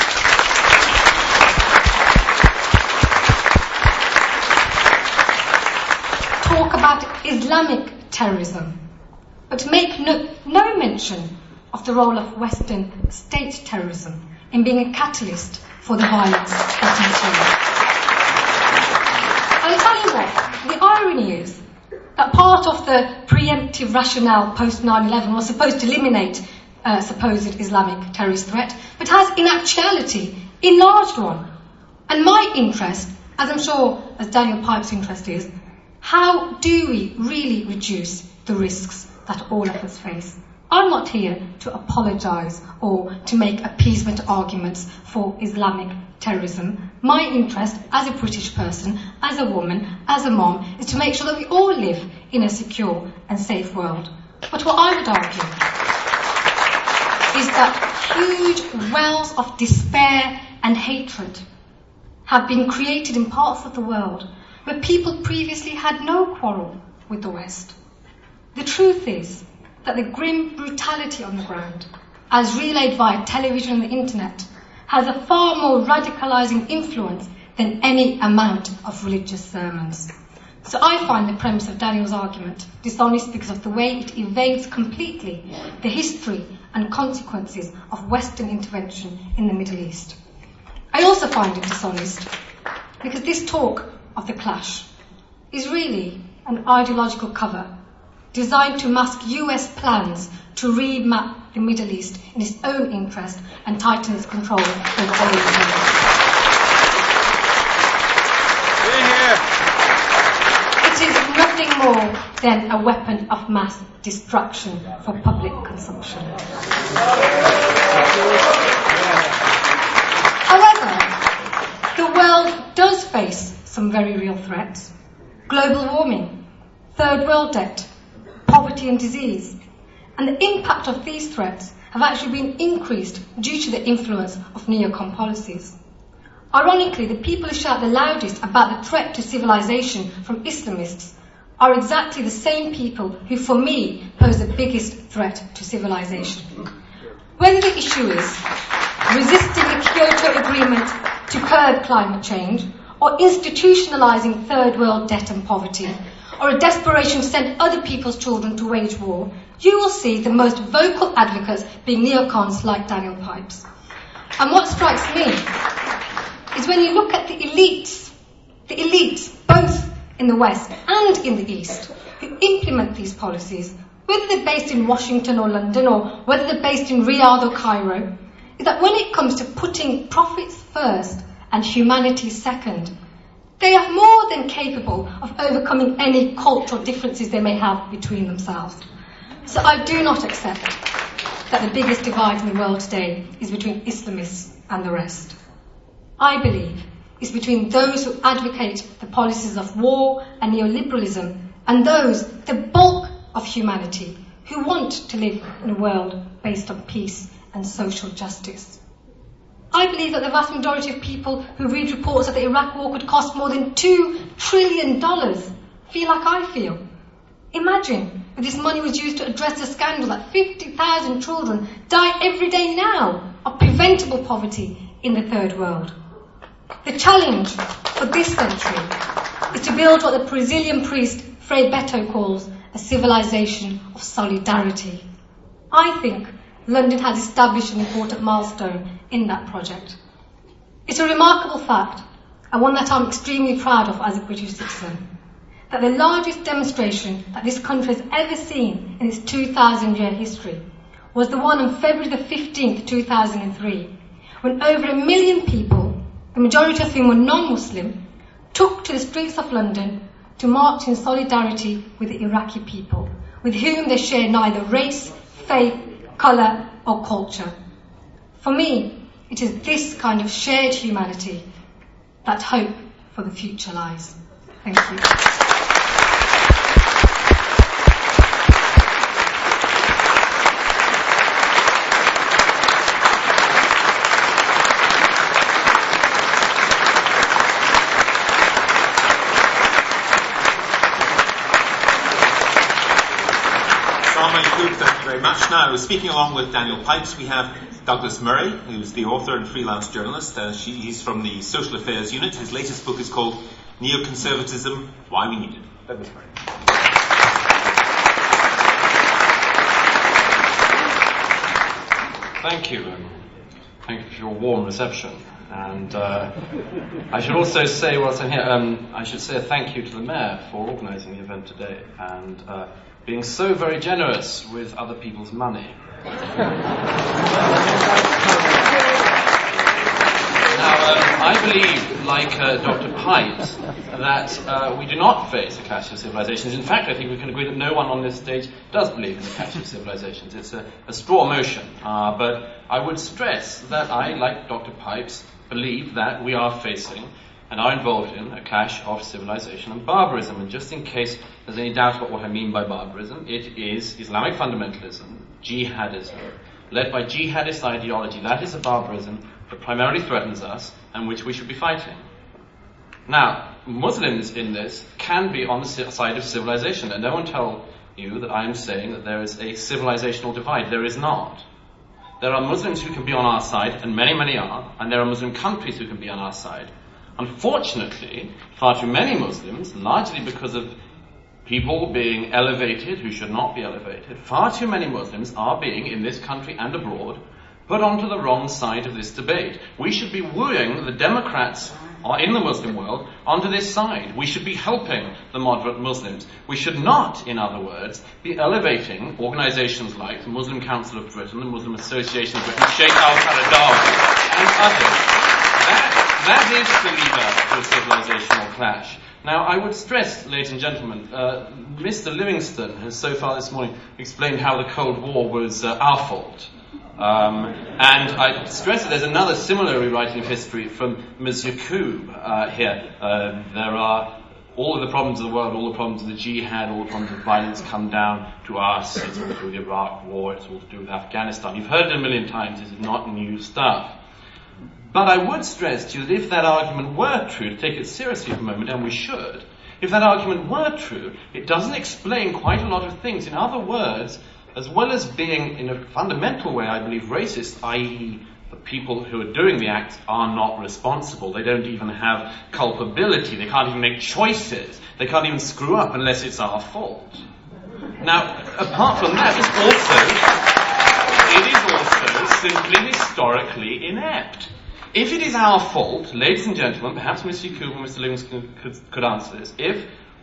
talk about Islamic terrorism, but make no, no mention of the role of Western state terrorism in being a catalyst for the violence that ensues. I'll tell you what, the irony is that part of the preemptive rationale post nine eleven was supposed to eliminate uh, supposed Islamic terrorist threat, but has in actuality enlarged one. And my interest, as I'm sure as Daniel Pipes' interest is, how do we really reduce the risks that all of us face? I'm not here to apologise or to make appeasement arguments for Islamic terrorism. My interest as a British person, as a woman, as a mom, is to make sure that we all live in a secure and safe world. But what I would argue is that huge wells of despair and hatred have been created in parts of the world where people previously had no quarrel with the West. The truth is that the grim brutality on the ground, as relayed via television and the internet, has a far more radicalising influence than any amount of religious sermons. So I find the premise of Daniel's argument dishonest because of the way it evades completely the history and consequences of Western intervention in the Middle East. I also find it dishonest because this talk of the clash is really an ideological cover designed to mask U S plans to remap the Middle East in its own interest and tighten its control over oil reserves. It is nothing more than a weapon of mass destruction for public consumption. However, the world does face some very real threats. Global warming, third world debt, poverty and disease. And the impact of these threats have actually been increased due to the influence of neocon policies. Ironically, the people who shout the loudest about the threat to civilization from Islamists are exactly the same people who, for me, pose the biggest threat to civilization. Whether the issue is resisting the Kyoto Agreement to curb climate change, or institutionalizing third world debt and poverty, or a desperation to send other people's children to wage war, you will see the most vocal advocates being neocons like Daniel Pipes. And what strikes me is when you look at the elites, the elites, both in the West and in the East, who implement these policies, whether they're based in Washington or London, or whether they're based in Riyadh or Cairo, is that when it comes to putting profits first and humanity second, they are more than capable of overcoming any cultural differences they may have between themselves. So I do not accept that the biggest divide in the world today is between Islamists and the rest. I believe it's between those who advocate the policies of war and neoliberalism and those, the bulk of humanity, who want to live in a world based on peace and social justice. I believe that the vast majority of people who read reports that the Iraq war could cost more than two trillion dollars feel like I feel. Imagine if this money was used to address the scandal that fifty thousand children die every day now of preventable poverty in the third world. The challenge for this century is to build what the Brazilian priest Frei Beto calls a civilization of solidarity. I think London has established an important milestone in that project. It's a remarkable fact, and one that I'm extremely proud of as a British citizen, that the largest demonstration that this country has ever seen in its two thousand year history was the one on February the fifteenth, two thousand three, when over a million people, the majority of whom were non-Muslim, took to the streets of London to march in solidarity with the Iraqi people, with whom they share neither race, faith, colour or culture. For me, it is this kind of shared humanity that hope for the future lies. Thank you. Thank you very much. Now, speaking along with Daniel Pipes, we have Douglas Murray, who's the author and freelance journalist. Uh, she, he's from the Social Affairs Unit. His latest book is called Neoconservatism, Why We Need It. Douglas Murray. Thank you. Um, thank you for your warm reception. And uh, I should also say, whilst I'm here, um, I should say a thank you to the Mayor for organising the event today and uh, being so very generous with other people's money. Now, um, I believe, like uh, Doctor Pipes, that uh, we do not face a clash of civilizations. In fact, I think we can agree that no one on this stage does believe in the clash of civilizations. It's a, a straw motion. Uh, but I would stress that I, like Doctor Pipes, believe that we are facing and are involved in a clash of civilization and barbarism. And just in case there's any doubt about what I mean by barbarism, it is Islamic fundamentalism, jihadism, led by jihadist ideology. That is a barbarism that primarily threatens us and which we should be fighting. Now, Muslims in this can be on the side of civilization, and no one tell you that I am saying that there is a civilizational divide. There is not. There are Muslims who can be on our side, and many, many are, and there are Muslim countries who can be on our side. Unfortunately, far too many Muslims, largely because of people being elevated who should not be elevated, far too many Muslims are being, in this country and abroad, put onto the wrong side of this debate. We should be wooing the Democrats in the Muslim world onto this side. We should be helping the moderate Muslims. We should not, in other words, be elevating organizations like the Muslim Council of Britain, the Muslim Association of Britain, Sheikh Al-Qaradawi, and others. That, that is the leader to a civilizational clash. Now, I would stress, ladies and gentlemen, uh, Mister Livingstone has so far this morning explained how the Cold War was uh, our fault. Um, and I stress that there's another similar rewriting of history from Miz Yaqub uh, here. Uh, there are all of the problems of the world, all the problems of the jihad, all the problems of violence come down to us. It's all to do with the Iraq war, it's all to do with Afghanistan. You've heard it a million times, this is not new stuff. But I would stress to you that if that argument were true, to take it seriously for a moment, and we should, if that argument were true, it doesn't explain quite a lot of things. In other words, as well as being, in a fundamental way, I believe, racist, that is the people who are doing the acts are not responsible. They don't even have culpability. They can't even make choices. They can't even screw up unless it's our fault. Now, apart from that, it's also, it is also simply historically inept. If it is our fault, ladies and gentlemen, perhaps Mister Yaqub and Mister Livingstone could, could answer this, if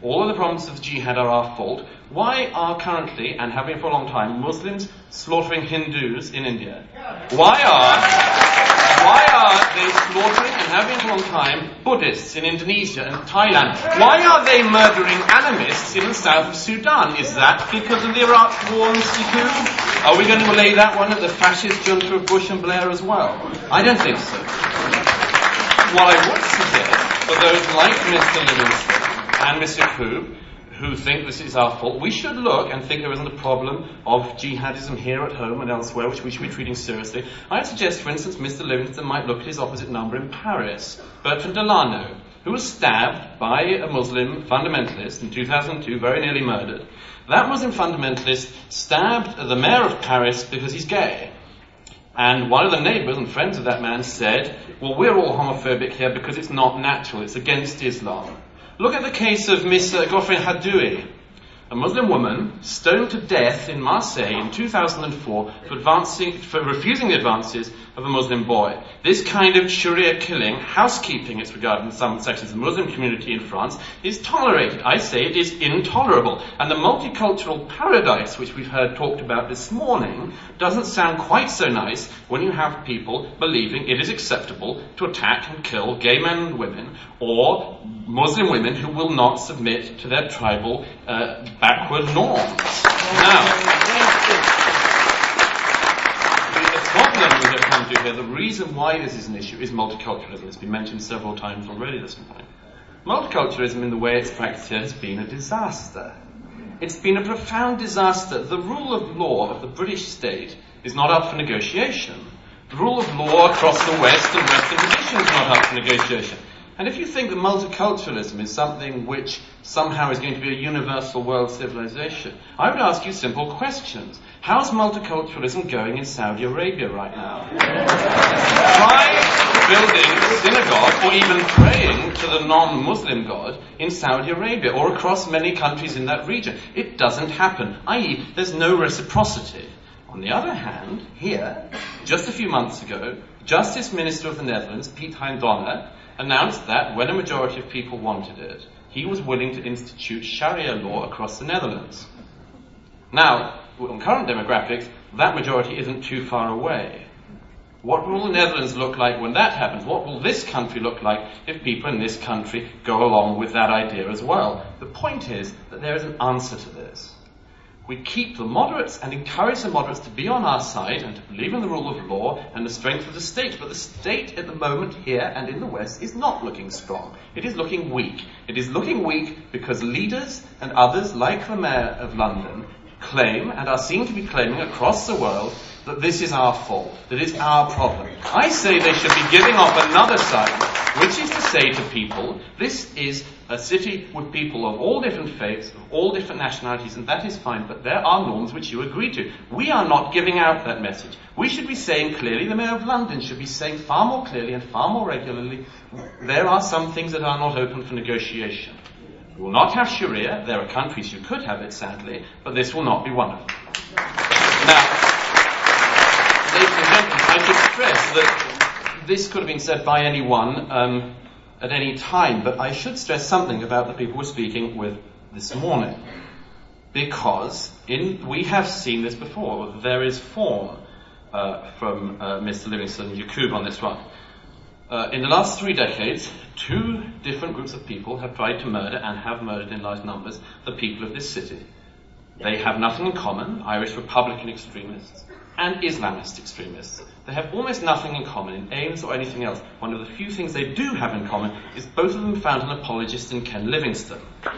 all of the problems of the jihad are our fault, why are currently, and have been for a long time, Muslims slaughtering Hindus in India? Why are, why are they slaughtering, and have been for a long time, Buddhists in Indonesia and Thailand? Why are they murdering animists in the south of Sudan? Is that because of the Iraq war and Sikh? Are we going to lay that one at the fascist junta of Bush and Blair as well? I don't think so. What I would suggest, for those like Mister Livingston and Mister Yakub, who think this is our fault, we should look and think there isn't a problem of jihadism here at home and elsewhere, which we should be treating seriously. I'd suggest, for instance, Mister Livingston might look at his opposite number in Paris, Bertrand Delano, who was stabbed by a Muslim fundamentalist in two thousand two, very nearly murdered. That Muslim fundamentalist stabbed the mayor of Paris because he's gay. And one of the neighbours and friends of that man said, well, we're all homophobic here because it's not natural, it's against Islam. Look at the case of Miss uh, Gofrin Hadoui, a Muslim woman stoned to death in Marseille in two thousand four for, advancing, for refusing the advances of a Muslim boy. This kind of Sharia killing, housekeeping it's regarded in some sections of the Muslim community in France, is tolerated. I say it is intolerable. And the multicultural paradise, which we've heard talked about this morning, doesn't sound quite so nice when you have people believing it is acceptable to attack and kill gay men and women, or Muslim women who will not submit to their tribal uh, backward norms. Now, the problem we have come to here, the reason why this is an issue, is multiculturalism. It's been mentioned several times already this morning. Multiculturalism, in the way it's practiced here, has been a disaster. It's been a profound disaster. The rule of law of the British state is not up for negotiation. The rule of law across the West and Western tradition is not up for negotiation. And if you think that multiculturalism is something which somehow is going to be a universal world civilization, I would ask you simple questions. How's multiculturalism going in Saudi Arabia right now? Try building a synagogue or even praying to the non-Muslim God in Saudi Arabia or across many countries in that region. It doesn't happen, that is, there's no reciprocity. On the other hand, here, just a few months ago, Justice Minister of the Netherlands, Piet Hein Donner, announced that when a majority of people wanted it, he was willing to institute Sharia law across the Netherlands. Now, on current demographics, that majority isn't too far away. What will the Netherlands look like when that happens? What will this country look like if people in this country go along with that idea as well? The point is that there is an answer to this. We keep the moderates and encourage the moderates to be on our side and to believe in the rule of law and the strength of the state. But the state at the moment here and in the West is not looking strong. It is looking weak. It is looking weak because leaders and others like the Mayor of London claim and are seen to be claiming across the world that this is our fault, that it's our problem. I say they should be giving off another side, which is to say to people, this is a city with people of all different faiths, of all different nationalities, and that is fine, but there are norms which you agree to. We are not giving out that message. We should be saying clearly, the Mayor of London should be saying far more clearly and far more regularly, there are some things that are not open for negotiation. We will not have Sharia. There are countries who could have it, sadly, but this will not be one of them. Now, ladies and gentlemen, I should stress that this could have been said by anyone um, at any time, but I should stress something about the people we're speaking with this morning. Because in, we have seen this before. There is form uh, from uh, Mister Livingston and Yakub on this one. Uh, in the last three decades, two different groups of people have tried to murder and have murdered in large numbers the people of this city. They have nothing in common, Irish Republican extremists and Islamist extremists. They have almost nothing in common in aims or anything else. One of the few things they do have in common is both of them found an apologist in Ken Livingstone.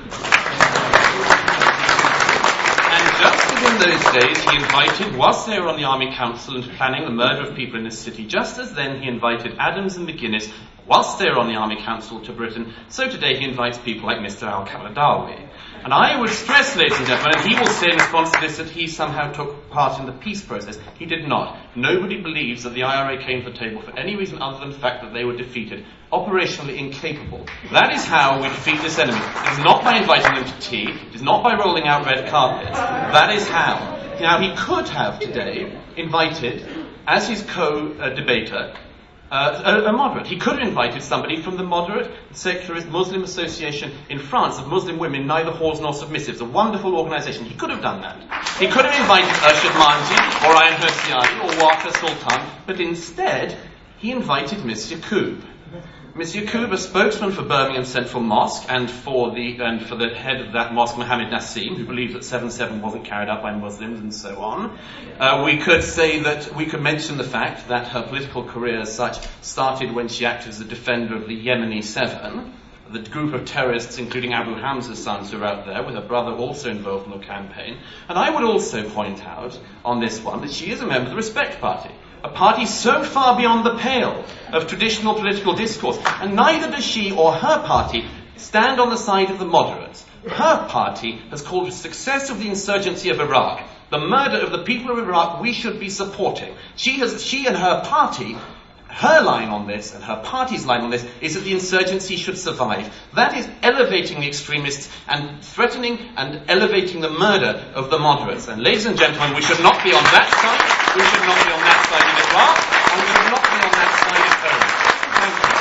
And just as in those days he invited, whilst they were on the Army Council and planning the murder of people in this city, just as then he invited Adams and McGuinness, whilst they were on the Army Council, to Britain, so today he invites people like Mister Al-Qaradawi. And I would stress, ladies and gentlemen, and he will say in response to this that he somehow took part in the peace process. He did not. Nobody believes that the I R A came to the table for any reason other than the fact that they were defeated. Operationally incapable. That is how we defeat this enemy. It is not by inviting them to tea. It is not by rolling out red carpets. That is how. Now, he could have today invited, as his co-debater, Uh, a, a moderate. He could have invited somebody from the moderate secularist Muslim Association in France of Muslim women, neither whores nor submissives, a wonderful organisation. He could have done that. He could have invited Urshad Manji or Ayan Hirsiani or Waqar Sultan, but instead he invited Miss Yaqub. Miss Yaqub, a spokesman for Birmingham Central Mosque and for the and for the head of that mosque, Mohammed Nassim, who believes that seven seven wasn't carried out by Muslims and so on. Uh, we could say that, we could mention the fact that her political career as such started when she acted as a defender of the Yemeni Seven, the group of terrorists, including Abu Hamza's sons, who are out there, with her brother also involved in the campaign. And I would also point out on this one that she is a member of the Respect Party, a party so far beyond the pale of traditional political discourse, and neither does she or her party stand on the side of the moderates. Her party has called the success of the insurgency of Iraq, the murder of the people of Iraq, we should be supporting. She has, she and her party, her line on this and her party's line on this is that the insurgency should survive. That is elevating the extremists and threatening and elevating the murder of the moderates. And ladies and gentlemen, we should not be on that side, we should not be on that side in Iraq, and we should not be on that side at home. Thank you.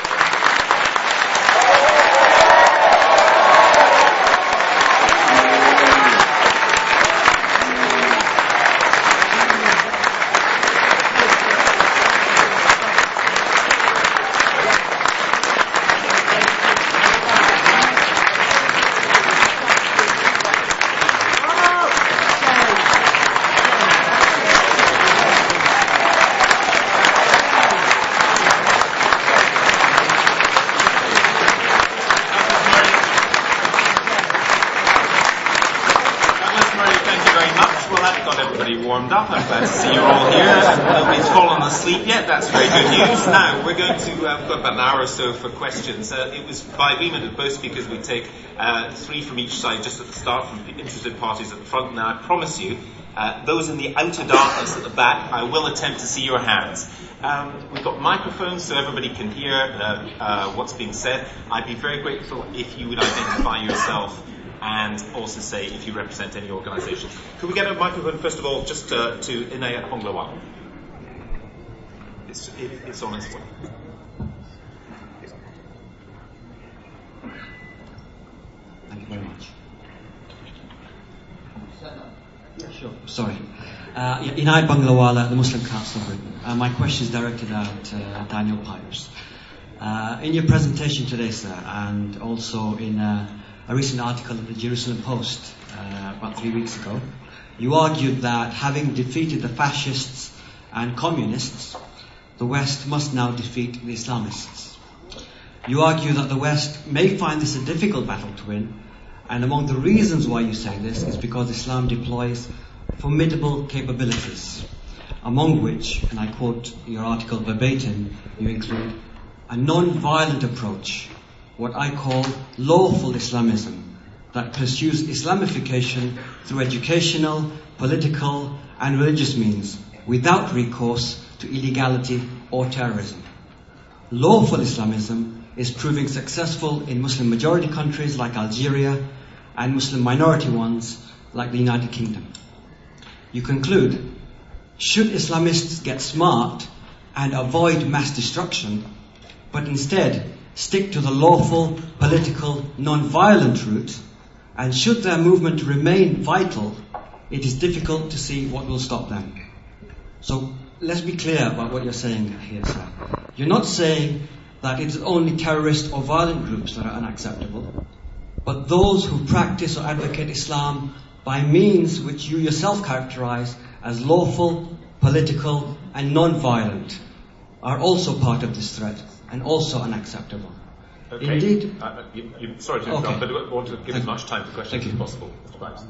Warmed up. I'm glad to see you're all here. Nobody's fallen asleep yet. That's very good news. Now, we're going to, uh, we've got about an hour or so for questions. Uh, it was by agreement of both speakers we take uh, three from each side just at the start from the interested parties at the front. Now, I promise you, uh, those in the outer darkness at the back, I will attempt to see your hands. Um, we've got microphones so everybody can hear uh, uh, what's being said. I'd be very grateful if you would identify yourself and also say if you represent any organisations. Could we get a microphone, first of all, just uh, to Inayat Bonglawala? It's, it, it's on its way. Thank you very much. Yeah, sure. Sorry. Uh, Inayat Bonglawala, the Muslim Council of Britain. Uh, my question is directed at uh, Daniel Pipes. Uh, in your presentation today, sir, and also in uh, a recent article in the Jerusalem Post uh, about three weeks ago, you argued that having defeated the fascists and communists, the West must now defeat the Islamists. You argue that the West may find this a difficult battle to win, and among the reasons why you say this is because Islam deploys formidable capabilities, among which, and I quote your article verbatim, you include a non-violent approach, what I call lawful Islamism, that pursues Islamification through educational, political and religious means, without recourse to illegality or terrorism. Lawful Islamism is proving successful in Muslim majority countries like Algeria and Muslim minority ones like the United Kingdom. You conclude, should Islamists get smart and avoid mass destruction, but instead stick to the lawful, political, non-violent route, and should their movement remain vital, it is difficult to see what will stop them. So let's be clear about what you're saying here, sir. You're not saying that it's only terrorist or violent groups that are unacceptable, but those who practice or advocate Islam by means which you yourself characterize as lawful, political, and non-violent are also part of this threat, and also unacceptable. Okay. Indeed. Uh, you, you, sorry to interrupt, Okay. but I want to give as much time for questions Thank as you. possible. Mister Pipes.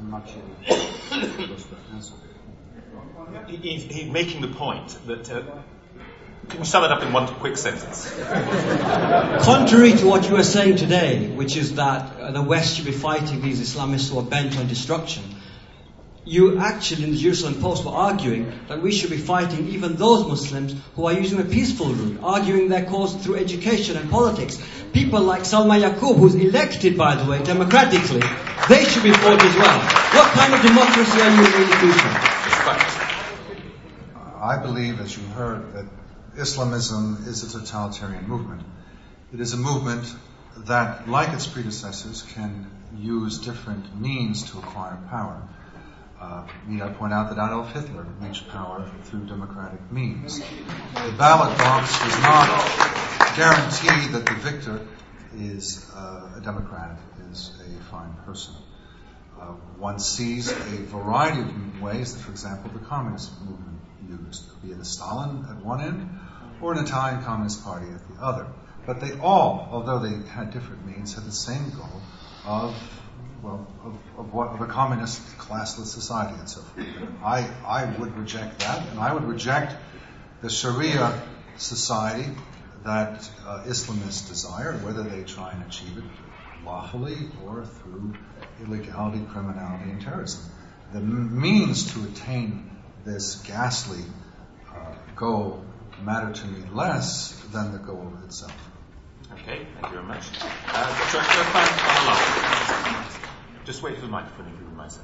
He- He's, he's making the point that. Uh, can you sum it up in one quick sentence? Contrary to what you were saying today, which is that uh, the West should be fighting these Islamists who are bent on destruction, you actually in the Jerusalem Post were arguing that we should be fighting even those Muslims who are using a peaceful route, arguing their cause through education and politics. People like Salma Yaqub, who's elected, by the way, democratically, they should be fought as well. What kind of democracy are you really preaching? I believe, as you heard, that Islamism is a totalitarian movement. It is a movement that, like its predecessors, can use different means to acquire power. Uh, need I point out that Adolf Hitler reached power through democratic means. The ballot box does not guarantee that the victor is uh, a Democrat, is a fine person. Uh, one sees a variety of ways that, for example, the communist movement used, be it a Stalin at one end or an Italian Communist Party at the other. But they all, although they had different means, had the same goal of Well, of, of what of a communist classless society and so forth. I I would reject that, and I would reject the Sharia society that uh, Islamists desire, whether they try and achieve it lawfully or through illegality, criminality, and terrorism. The m- means to attain this ghastly uh, goal matter to me less than the goal itself. Okay, thank you very much. Uh, Doctor Irfan, just wait for the microphone if you would mind, sir.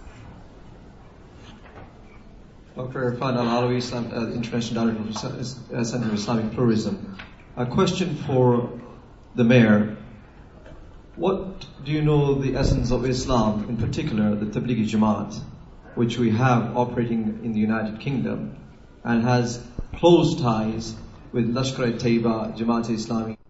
Doctor Irfan Al-Alawi, Islam, uh, International Director of the Center for Islamic Pluralism. A question for the Mayor. What do you know the essence of Islam, in particular the Tablighi Jamaat, which we have operating in the United Kingdom and has close ties with Lashkar-e-Taiba, Jamaat-e-Islami?